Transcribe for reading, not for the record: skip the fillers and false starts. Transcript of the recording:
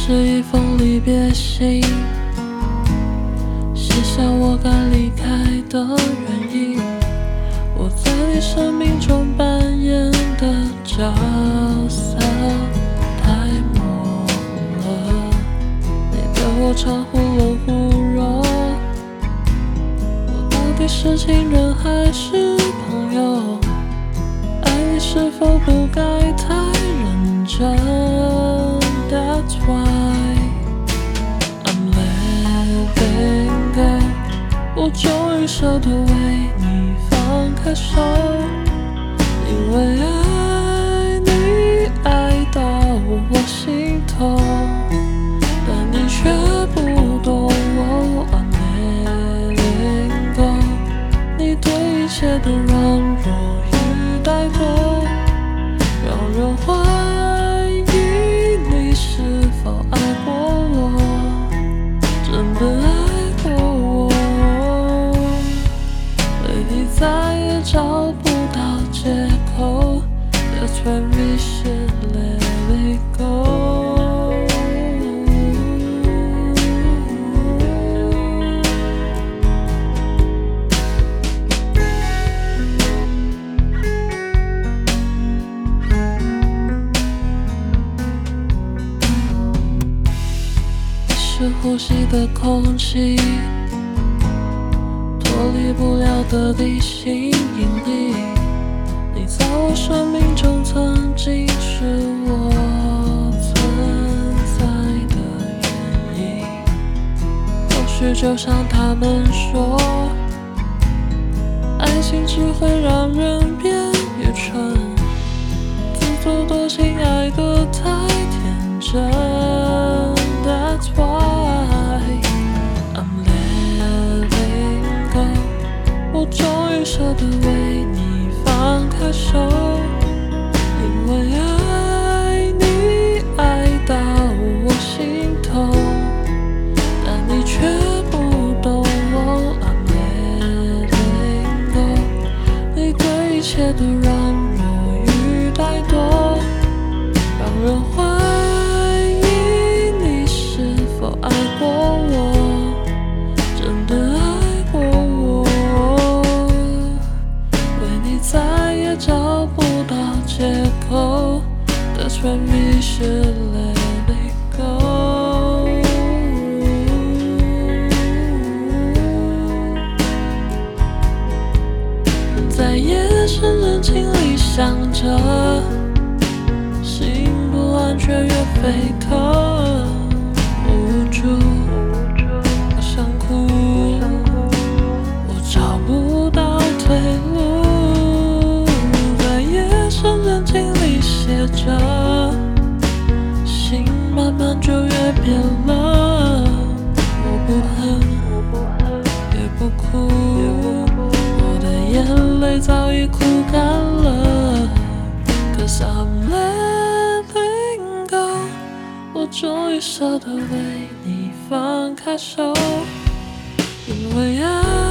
是一封离别信，写下我该离开的原因，我在你生命中扮演的角色太模糊了，你对我常忽冷忽热，我到底是情人还是朋友？爱你是否不该太认真？That's why I'm letting go。 我终于舍得为你放开手，因为爱你爱到我心痛，但你却不懂我。I'm letting go。 你对一切的软弱与怠惰，让人怀疑你是否爱过我，真的爱过我，为你再也找不到借口。 That's why we should let it go。 是呼吸的空气，脱离不了的地心引力。你在我生命中曾经是我存在的原因。或许就像他们说，爱情只会让人变愚蠢，自作多情爱得太天真。That's why I'm letting go。 我终于舍得为你放开手，因为爱你爱到我心痛，但你却不懂我。I'm letting go。 你对一切的软弱与怠惰，让人怀爱过我，真的爱过我，为你再也找不到借口。 That's why we should let it go。 在夜深人静里想着，心不安却越沸腾。我想哭，我找不到退路，在夜深人静里写着，心慢慢就越变了。我不恨，也不哭，我的眼泪早已哭干了。Cause I'm letting go。 我终于舍得为你放开手，因为爱